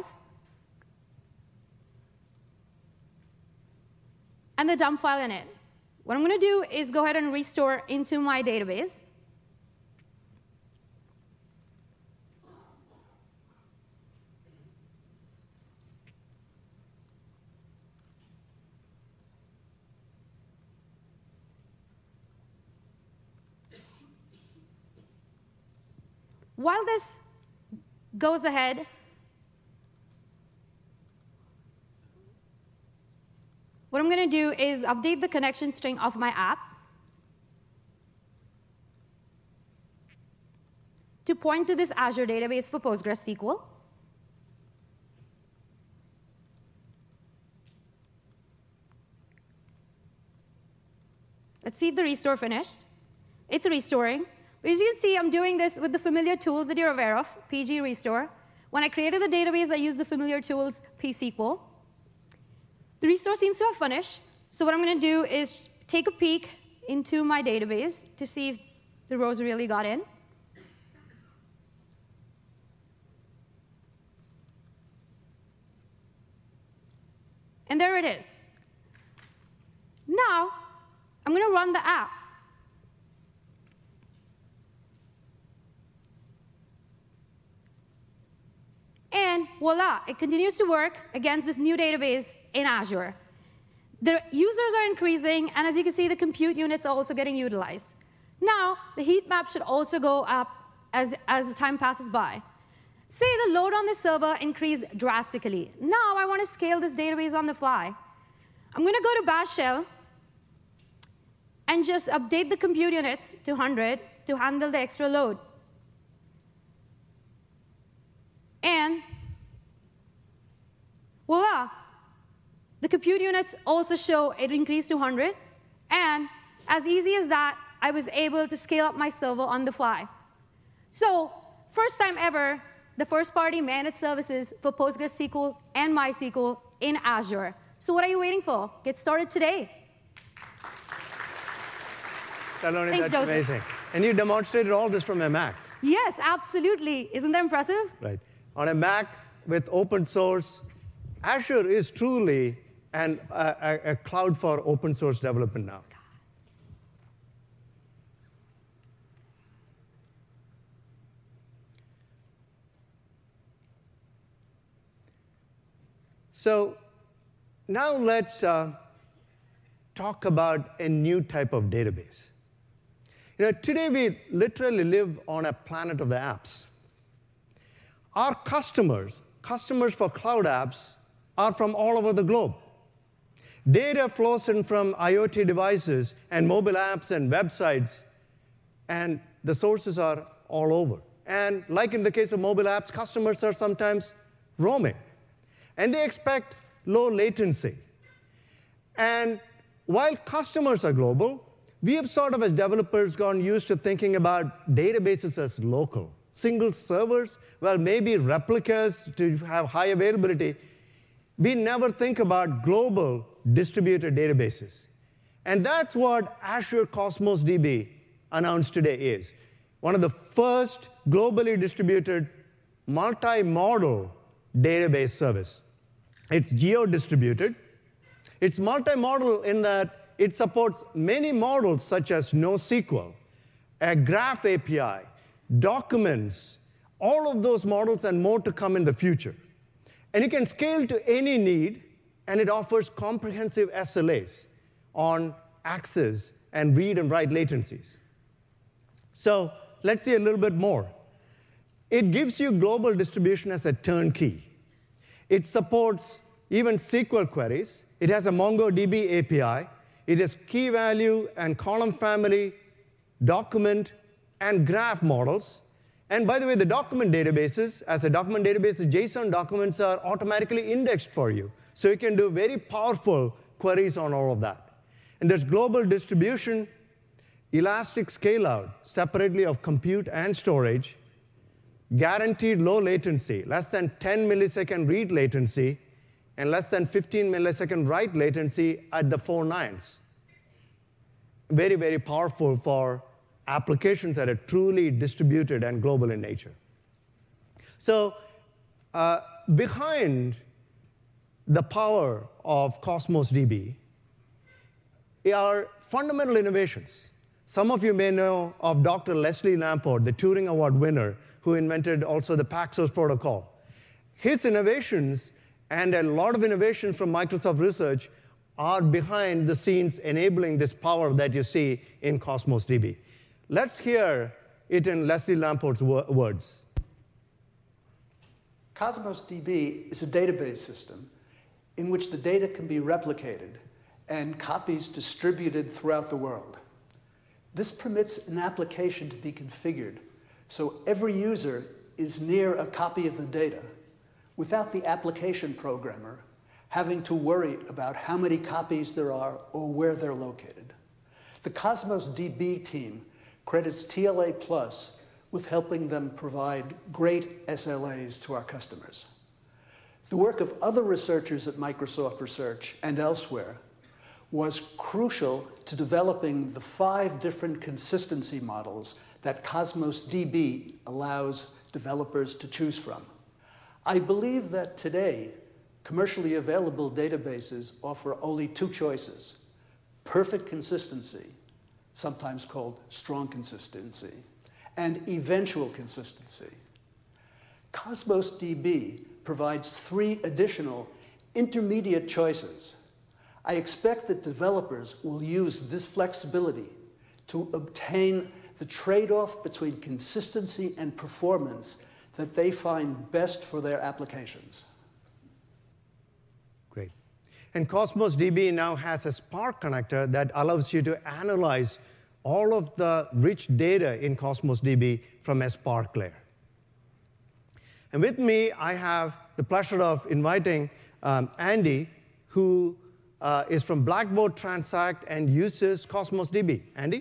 and the dump file in it. What I'm going to do is go ahead and restore into my database. While this goes ahead, what I'm going to do is update the connection string of my app to point to this Azure database for PostgreSQL. Let's see if the restore finished. It's restoring. But as you can see, I'm doing this with the familiar tools that you're aware of, PG Restore. When I created the database, I used the familiar tools, pSQL. The restore seems to have finished. So what I'm going to do is take a peek into my database to see if the rows really got in. And there it is. Now, I'm going to run the app. And voila, it continues to work against this new database in Azure. The users are increasing, and as you can see, the compute units are also getting utilized. Now, the heat map should also go up as time passes by. Say the load on the server increased drastically. Now I want to scale this database on the fly. I'm going to go to Bash Shell and just update the compute units to 100 to handle the extra load. And voila, the compute units also show it increased to 100. And as easy as that, I was able to scale up my server on the fly. So first time ever, the first-party managed services for PostgreSQL and MySQL in Azure. So what are you waiting for? Get started today. Saloni, Thanks, that's Joseph. amazing. And you demonstrated all this from a Mac. Yes, absolutely. Isn't that impressive? Right. On a Mac with open source, Azure is truly a cloud for open source development now. So now let's talk about a new type of database. Today we literally live on a planet of the apps. Our customers customers for cloud apps are from all over the globe. Data flows in from IoT devices and mobile apps and websites, and the sources are all over. And like in the case of mobile apps, customers are sometimes roaming, and they expect low latency. And while customers are global, we have sort of, as developers, gotten used to thinking about databases as local. Single servers, well, maybe replicas to have high availability. We never think about global distributed databases. And that's what Azure Cosmos DB announced today is. One of the first globally distributed multi-model database service. It's geo-distributed. It's multi-model in that it supports many models such as NoSQL, a graph API, documents, all of those models and more to come in the future. And you can scale to any need, and it offers comprehensive SLAs on access and read and write latencies. So let's see a little bit more. It gives you global distribution as a turnkey. It supports even SQL queries. It has a MongoDB API. It has key value and column family, document, and graph models. And by the way, the document databases, as a document database, the JSON documents are automatically indexed for you. So you can do very powerful queries on all of that. And there's global distribution, elastic scale-out, separately of compute and storage, guaranteed low latency, less than 10 millisecond read latency, and less than 15 millisecond write latency at the 4 nines. Very, very powerful for applications that are truly distributed and global in nature. So behind the power of Cosmos DB are fundamental innovations. Some of you may know of Dr. Leslie Lamport, the Turing Award winner, who invented also the Paxos protocol. His innovations and a lot of innovation from Microsoft Research are behind the scenes enabling this power that you see in Cosmos DB. Let's hear it in Leslie Lamport's words. Cosmos DB is a database system in which the data can be replicated and copies distributed throughout the world. This permits an application to be configured so every user is near a copy of the data without the application programmer having to worry about how many copies there are or where they're located. The Cosmos DB team credits TLA Plus with helping them provide great SLAs to our customers. The work of other researchers at Microsoft Research and elsewhere was crucial to developing the 5 different consistency models that Cosmos DB allows developers to choose from. I believe that today, commercially available databases offer only 2 choices: perfect consistency, sometimes called strong consistency, and eventual consistency. Cosmos DB provides 3 additional intermediate choices. I expect that developers will use this flexibility to obtain the trade-off between consistency and performance that they find best for their applications. Great. And Cosmos DB now has a Spark connector that allows you to analyze all of the rich data in Cosmos DB from a Spark layer. And with me, I have the pleasure of inviting Andy, who is from Blackboard Transact and uses Cosmos DB. Andy?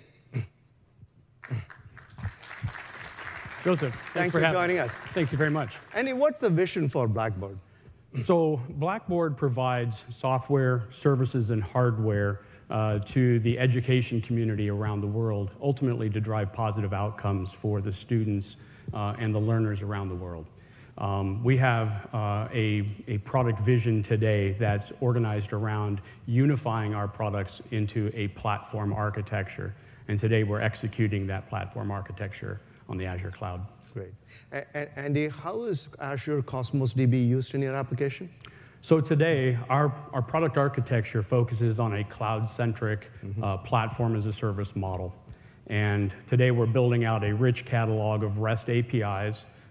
Joseph, thanks for joining us. Thanks you very much. Andy, what's the vision for Blackboard? So Blackboard provides software, services, and hardware to the education community around the world, ultimately to drive positive outcomes for the students and the learners around the world. We have a product vision today that's organized around unifying our products into a platform architecture. And today we're executing that platform architecture on the Azure cloud. Great. Andy, how is Azure Cosmos DB used in your application? So today, our product architecture focuses on a cloud-centric platform as a service model. And today we're building out a rich catalog of REST APIs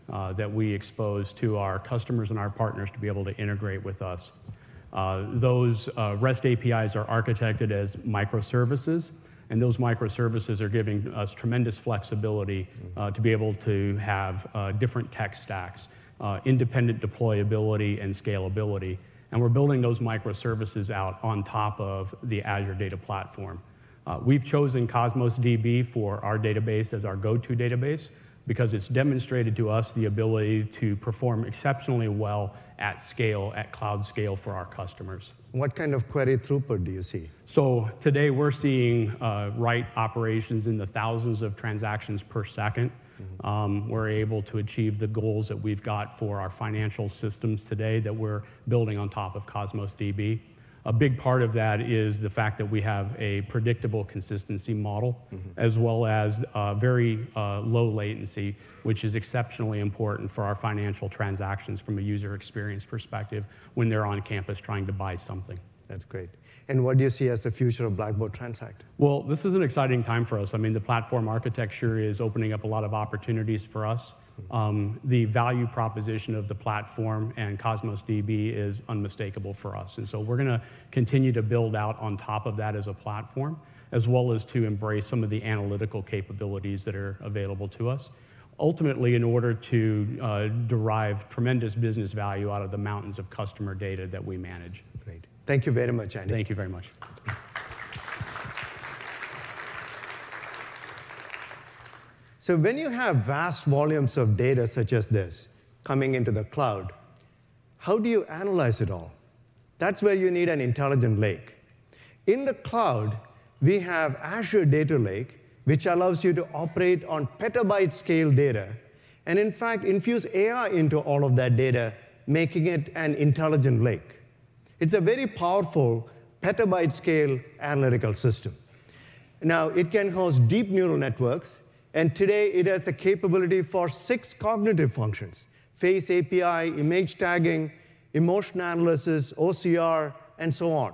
that we expose to our customers and our partners to be able to integrate with us. Those REST APIs are architected as microservices, and those microservices are giving us tremendous flexibility to be able to have different tech stacks, independent deployability and scalability. And we're building those microservices out on top of the Azure Data Platform. We've chosen Cosmos DB for our database as our go-to database because it's demonstrated to us the ability to perform exceptionally well at scale, at cloud scale for our customers. What kind of query throughput do you see? So today we're seeing write operations in the thousands of transactions per second. We're able to achieve the goals that we've got for our financial systems today that we're building on top of Cosmos DB. A big part of that is the fact that we have a predictable consistency model, as well as very low latency, which is exceptionally important for our financial transactions from a user experience perspective when they're on campus trying to buy something. That's great. And what do you see as the future of Blackboard Transact? Well, this is an exciting time for us. I mean, the platform architecture is opening up a lot of opportunities for us. The value proposition of the platform and Cosmos DB is unmistakable for us. And so we're going to continue to build out on top of that as a platform, as well as to embrace some of the analytical capabilities that are available to us, ultimately in order to derive tremendous business value out of the mountains of customer data that we manage. Great. Thank you very much, Andy. Thank you very much. So when you have vast volumes of data such as this coming into the cloud, how do you analyze it all? That's where you need an intelligent lake. In the cloud, we have Azure Data Lake, which allows you to operate on petabyte scale data, and in fact, infuse AI into all of that data, making it an intelligent lake. It's a very powerful petabyte scale analytical system. Now, it can host deep neural networks, and today it has a capability for 6 cognitive functions: face API, image tagging, emotion analysis, OCR, and so on.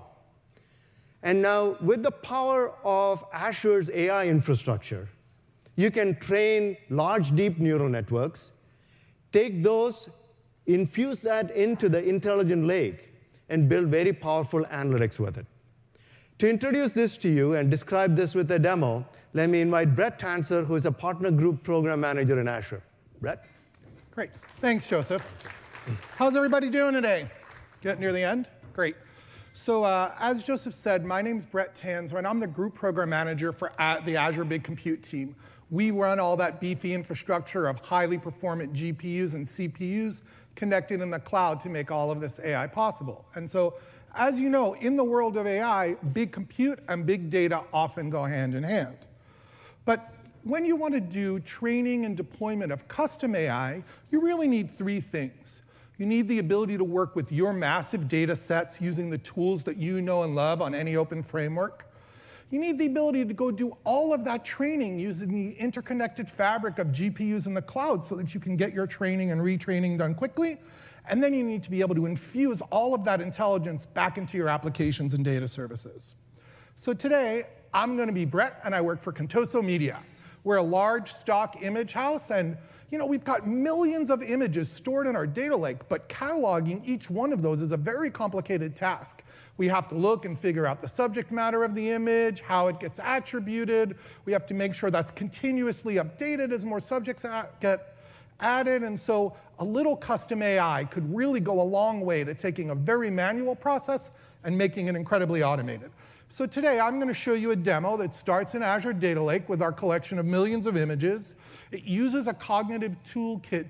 And now, with the power of Azure's AI infrastructure, you can train large deep neural networks, take those, infuse that into the intelligent lake, and build very powerful analytics with it. To introduce this to you and describe this with a demo, let me invite Brett Tanzer, who is a Partner Group Program Manager in Azure. Brett? Great. Thanks, Joseph. How's everybody doing today? Getting near the end? Great. So as Joseph said, my name's Brett Tanzer, and I'm the Group Program Manager for the Azure Big Compute team. We run all that beefy infrastructure of highly performant GPUs and CPUs connected in the cloud to make all of this AI possible. And so, as you know, in the world of AI, big compute and big data often go hand in hand. But when you want to do training and deployment of custom AI, you really need 3 things. You need the ability to work with your massive data sets using the tools that you know and love on any open framework. You need the ability to go do all of that training using the interconnected fabric of GPUs in the cloud so that you can get your training and retraining done quickly. And then you need to be able to infuse all of that intelligence back into your applications and data services. So today, I'm going to be Brett, and I work for Contoso Media. We're a large stock image house, and we've got millions of images stored in our data lake, but cataloging each one of those is a very complicated task. We have to look and figure out the subject matter of the image, how it gets attributed. We have to make sure that's continuously updated as more subjects get added, and so a little custom AI could really go a long way to taking a very manual process and making it incredibly automated. So today, I'm going to show you a demo that starts in Azure Data Lake with our collection of millions of images. It uses a Cognitive Toolkit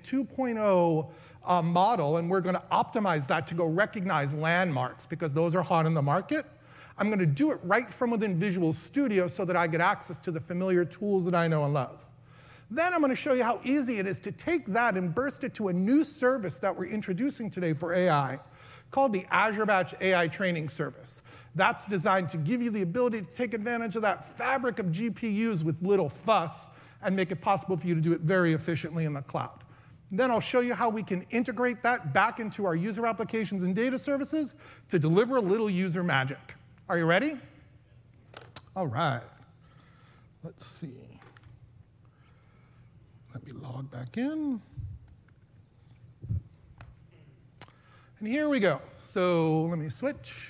2.0 model, and we're going to optimize that to go recognize landmarks because those are hot in the market. I'm going to do it right from within Visual Studio so that I get access to the familiar tools that I know and love. Then I'm going to show you how easy it is to take that and burst it to a new service that we're introducing today for AI called the Azure Batch AI Training Service. That's designed to give you the ability to take advantage of that fabric of GPUs with little fuss and make it possible for you to do it very efficiently in the cloud. Then I'll show you how we can integrate that back into our user applications and data services to deliver a little user magic. Are you ready? All right. Let's see. Let me log back in. And here we go. So let me switch.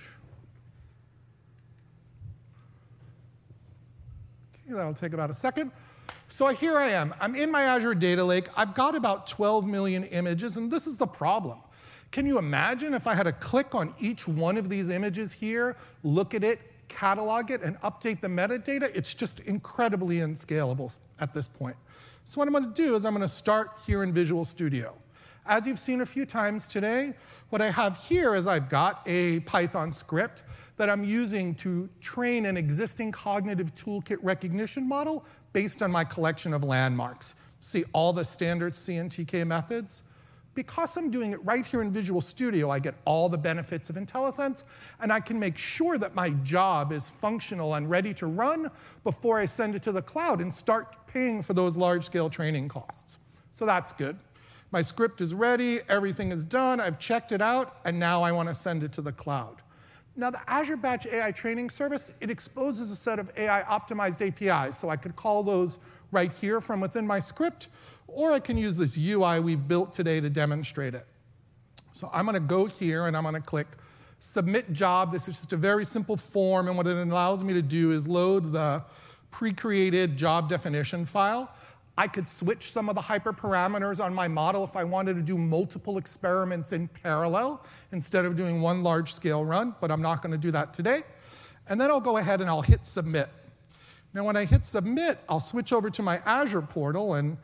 Okay, that'll take about a second. So here I am. I'm in my Azure Data Lake. I've got about 12 million images, and this is the problem. Can you imagine if I had to click on each one of these images here, look at it, catalog it, and update the metadata? It's just incredibly unscalable at this point. So what I'm going to do is I'm going to start here in Visual Studio. As you've seen a few times today, what I have here is I've got a Python script that I'm using to train an existing cognitive toolkit recognition model based on my collection of landmarks. See all the standard CNTK methods? Because I'm doing it right here in Visual Studio, I get all the benefits of IntelliSense, and I can make sure that my job is functional and ready to run before I send it to the cloud and start paying for those large-scale training costs. So that's good. My script is ready, everything is done, I've checked it out, and now I want to send it to the cloud. Now, the Azure Batch AI Training Service, it exposes a set of AI-optimized APIs, so I could call those right here from within my script, or I can use this UI we've built today to demonstrate it. So I'm going to go here, and I'm going to click Submit Job. This is just a very simple form, and what it allows me to do is load the pre-created job definition file. I could switch some of the hyperparameters on my model if I wanted to do multiple experiments in parallel instead of doing one large-scale run, but I'm not going to do that today. And then I'll go ahead and I'll hit Submit. Now, when I hit Submit, I'll switch over to my Azure portal, and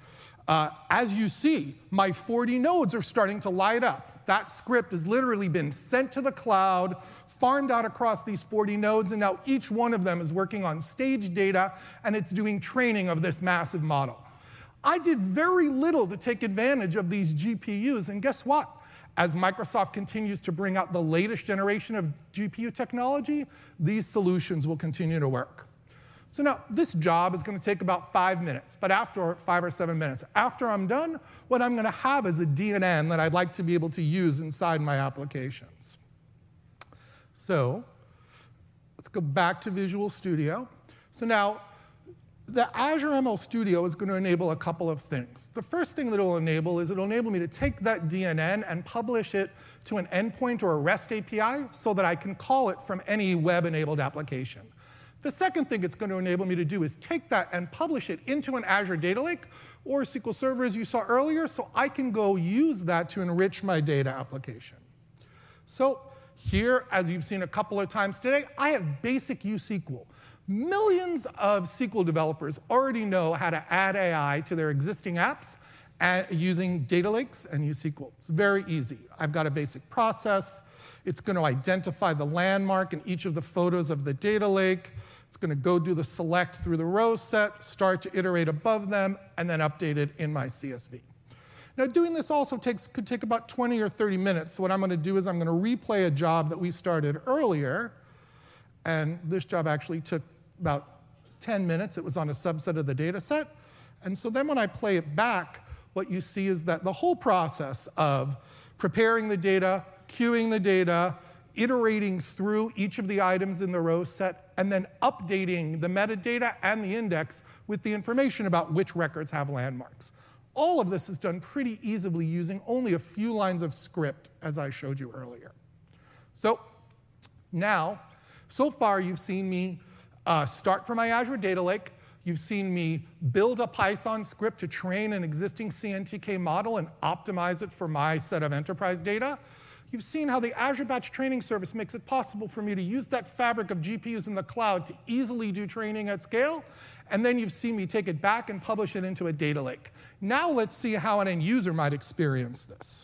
as you see, my 40 nodes are starting to light up. That script has literally been sent to the cloud, farmed out across these 40 nodes, and now each one of them is working on stage data, and it's doing training of this massive model. I did very little to take advantage of these GPUs, and guess what? As Microsoft continues to bring out the latest generation of GPU technology, these solutions will continue to work. So now, this job is going to take about 5 minutes, but after 5 or 7 minutes, after I'm done, what I'm going to have is a DNN that I'd like to be able to use inside my applications. So let's go back to Visual Studio. So now, the Azure ML Studio is going to enable a couple of things. The first thing that it will enable is it will enable me to take that DNN and publish it to an endpoint or a REST API so that I can call it from any web-enabled application. The second thing it's going to enable me to do is take that and publish it into an Azure Data Lake or SQL Server, as you saw earlier, so I can go use that to enrich my data application. So here, as you've seen a couple of times today, I have basic USQL. Millions of SQL developers already know how to add AI to their existing apps using data lakes and USQL. It's very easy. I've got a basic process. It's going to identify the landmark in each of the photos of the data lake. It's going to go do the select through the row set, start to iterate above them, and then update it in my CSV. Now, doing this also could take about 20 or 30 minutes. So what I'm going to do is I'm going to replay a job that we started earlier. And this job actually took about 10 minutes. It was on a subset of the data set. And so then when I play it back, what you see is that the whole process of preparing the data, queuing the data, iterating through each of the items in the row set, and then updating the metadata and the index with the information about which records have landmarks. All of this is done pretty easily using only a few lines of script, as I showed you earlier. So now, so far you've seen me start from my Azure Data Lake. You've seen me build a Python script to train an existing CNTK model and optimize it for my set of enterprise data. You've seen how the Azure Batch Training Service makes it possible for me to use that fabric of GPUs in the cloud to easily do training at scale. And then you've seen me take it back and publish it into a data lake. Now let's see how an end user might experience this.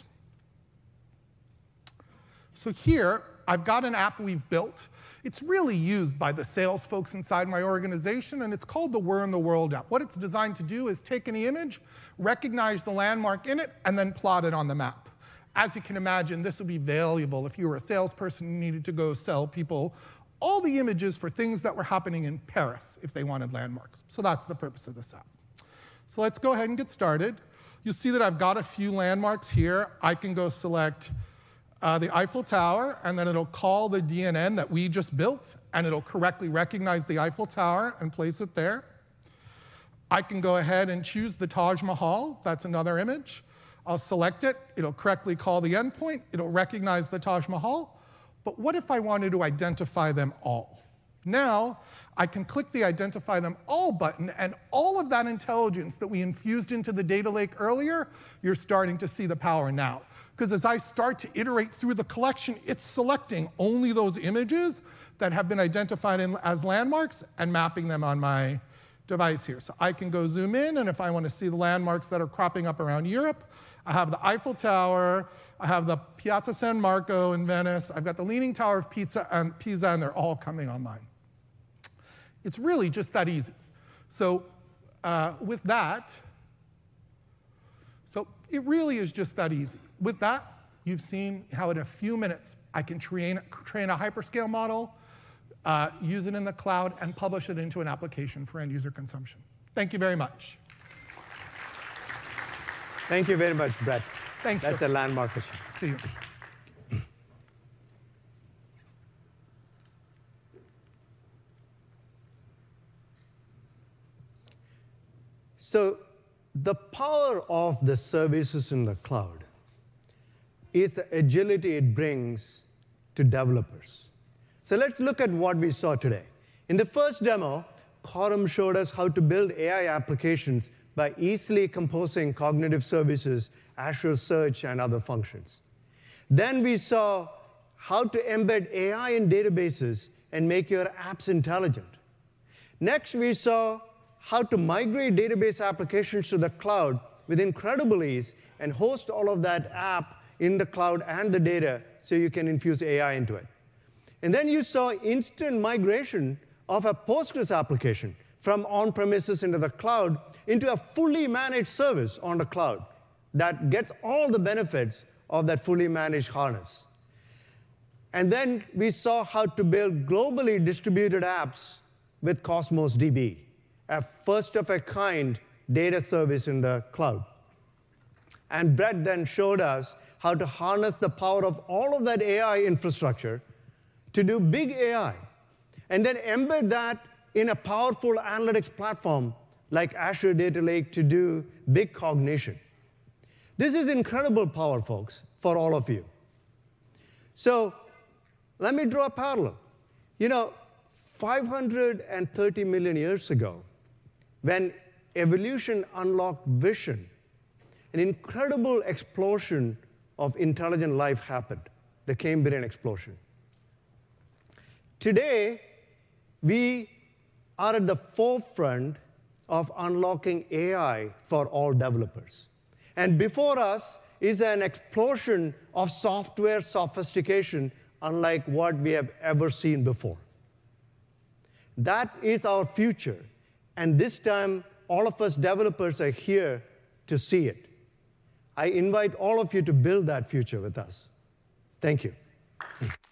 So here, I've got an app we've built. It's really used by the sales folks inside my organization, and it's called the Where in the World app. What it's designed to do is take any image, recognize the landmark in it, and then plot it on the map. As you can imagine, this would be valuable if you were a salesperson who needed to go sell people all the images for things that were happening in Paris if they wanted landmarks. So that's the purpose of this app. So let's go ahead and get started. You'll see that I've got a few landmarks here. I can go select the Eiffel Tower, and then it'll call the DNN that we just built, and it'll correctly recognize the Eiffel Tower and place it there. I can go ahead and choose the Taj Mahal. That's another image. I'll select it. It'll correctly call the endpoint. It'll recognize the Taj Mahal. But what if I wanted to identify them all? Now, I can click the Identify Them All button, and all of that intelligence that we infused into the data lake earlier, you're starting to see the power now. Because as I start to iterate through the collection, it's selecting only those images that have been identified as landmarks and mapping them on my device here. So I can go zoom in, and if I want to see the landmarks that are cropping up around Europe, I have the Eiffel Tower, I have the Piazza San Marco in Venice, I've got the Leaning Tower of Pisa, and they're all coming online. It's really just that easy. So with that, so it really is just that easy. With that, you've seen how in a few minutes I can train a hyperscale model, use it in the cloud, and publish it into an application for end user consumption. Thank you very much. Thank you very much, Brett. Thanks. That's a landmark issue. See you. So the power of the services in the cloud is the agility it brings to developers. So let's look at what we saw today. In the first demo, Khorram showed us how to build AI applications by easily composing cognitive services, Azure Search, and other functions. Then we saw how to embed AI in databases and make your apps intelligent. Next, we saw how to migrate database applications to the cloud with incredible ease and host all of that app in the cloud and the data so you can infuse AI into it. And then you saw instant migration of a Postgres application from on-premises into the cloud into a fully managed service on the cloud that gets all the benefits of that fully managed harness. And then we saw how to build globally distributed apps with Cosmos DB, a first-of-a-kind data service in the cloud. And Brett then showed us how to harness the power of all of that AI infrastructure to do big AI, and then embed that in a powerful analytics platform like Azure Data Lake to do big cognition. This is incredible power, folks, for all of you. So let me draw a parallel. 530 million years ago, when evolution unlocked vision, an incredible explosion of intelligent life happened, the Cambrian explosion. Today, we are at the forefront of unlocking AI for all developers. And before us is an explosion of software sophistication unlike what we have ever seen before. That is our future. And this time, all of us developers are here to see it. I invite all of you to build that future with us. Thank you.